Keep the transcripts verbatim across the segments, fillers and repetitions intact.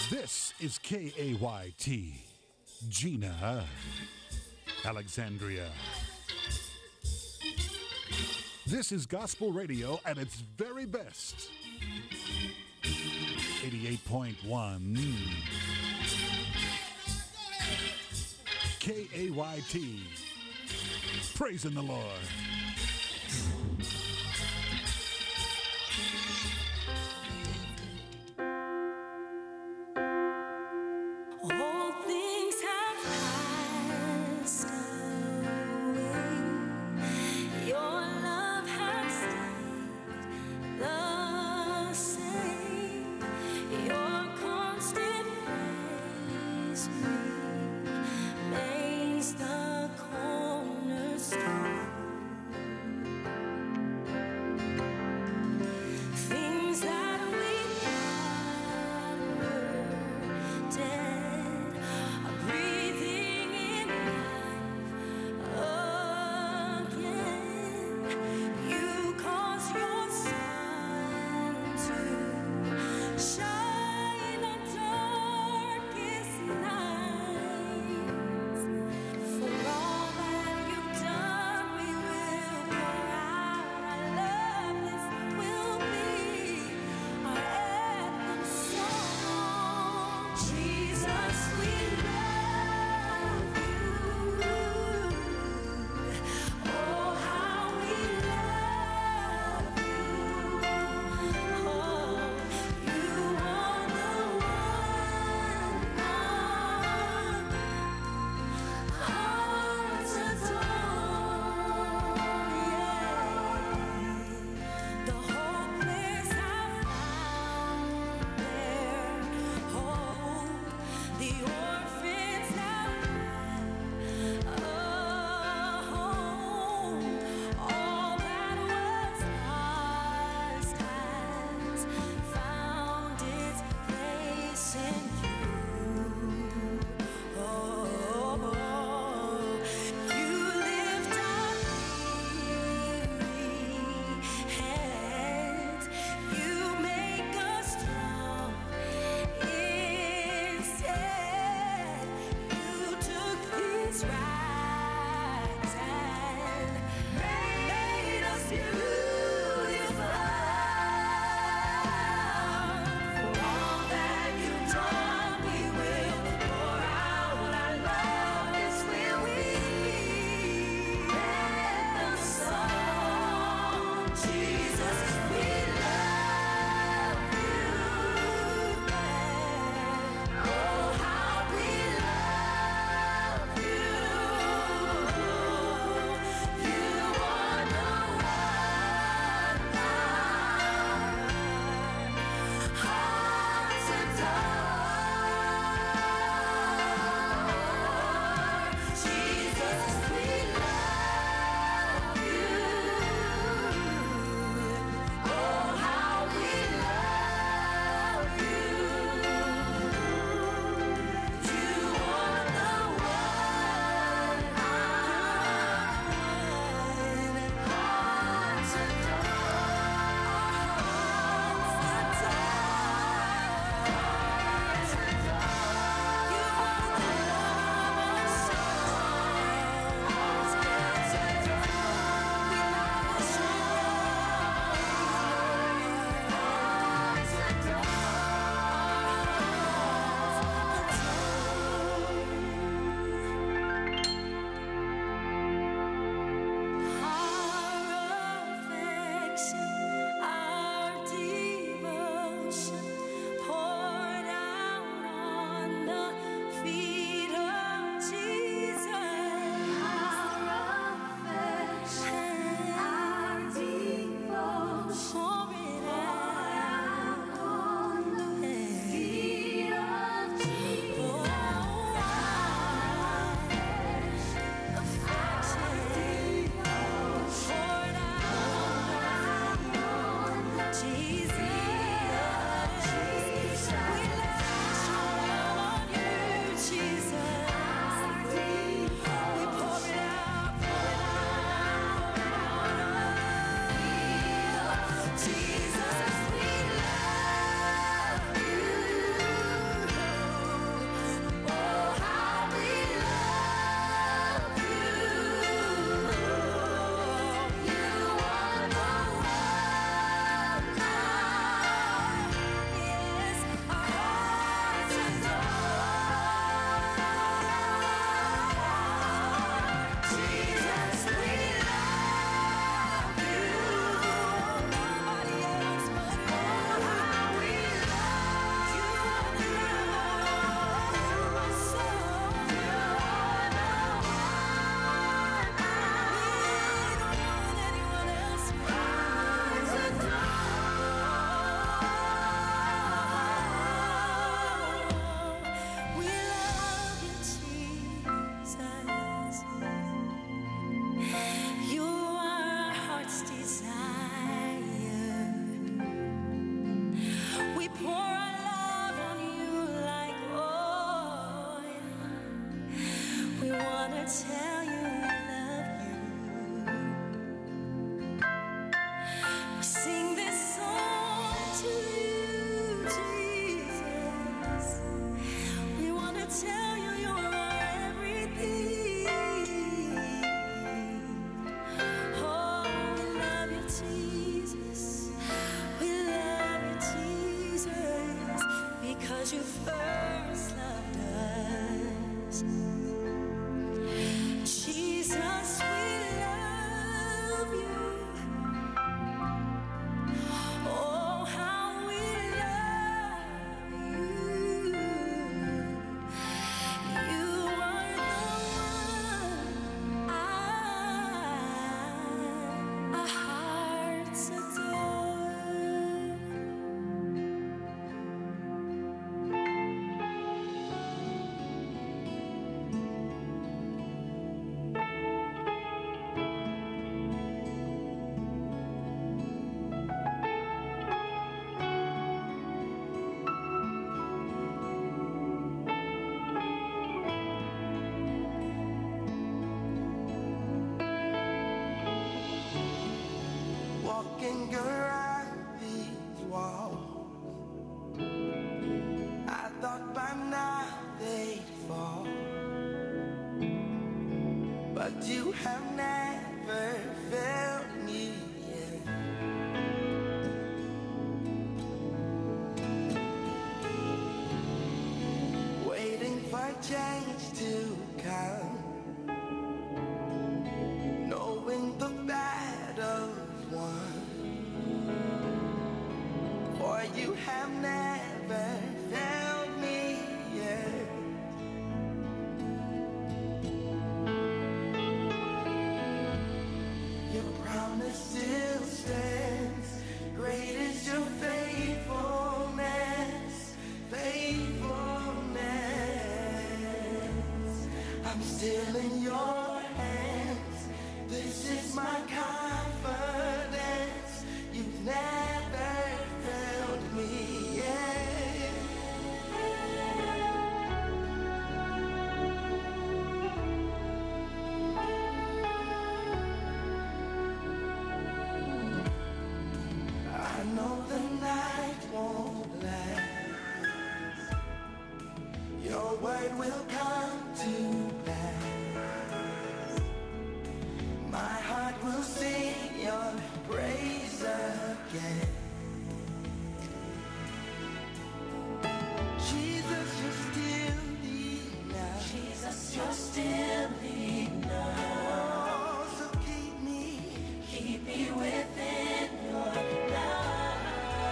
This is K A Y T, Gina, Alexandria. This is gospel radio at its very best. eighty-eight point one K A Y T, praising the Lord. All things have passed away. Your love has stayed the same. Your constant praise remains the cornerstone. tell you I love you. We sing this song to you, Jesus. We want to tell you you're our everything. Oh, we love you, Jesus. We love you, Jesus, because you first loved us. Jesus, we love you. Oh, how we love you. You are the one our hearts adore. Walking around these walls, I thought by now they'd fall, but you have never failed me yet. Waiting for change to come, knowing the battle's won. For you have never failed me yet. Your promise still stands. Great is your faithfulness, faithfulness. I'm still in your hands. This is my confidence. You've never failed me yet. I know the night won't last. Your word will come to pass. My heart will sing your praise again. Jesus, you're still enough. Jesus, you're still enough. Oh, so keep me, Keep me within your love.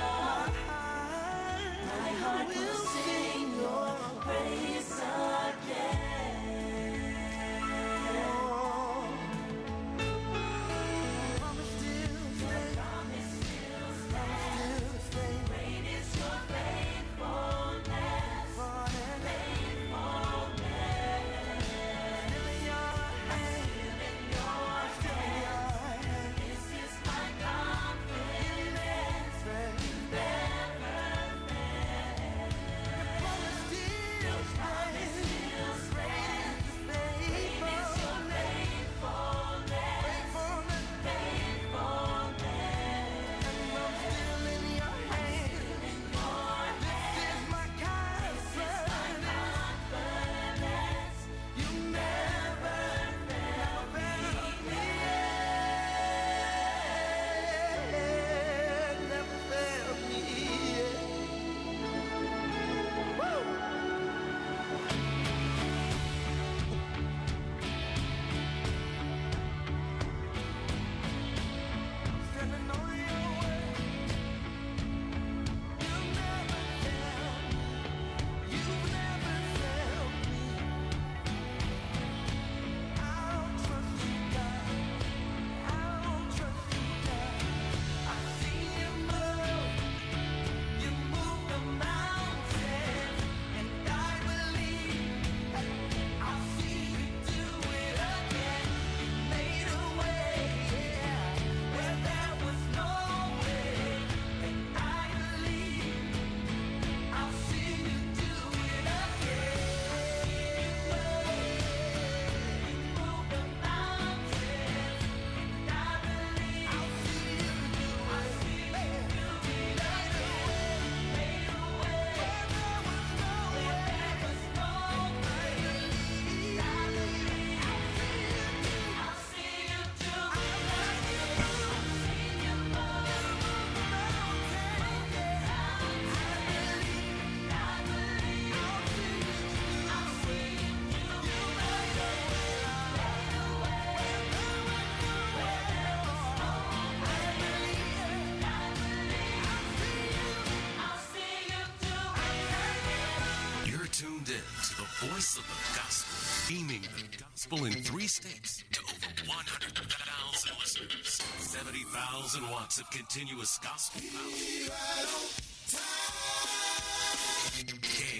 my My heart will sing your praise again. tuned in to the voice of the gospel, beaming the gospel in three states to over one hundred thousand listeners, seventy thousand watts of continuous gospel power. K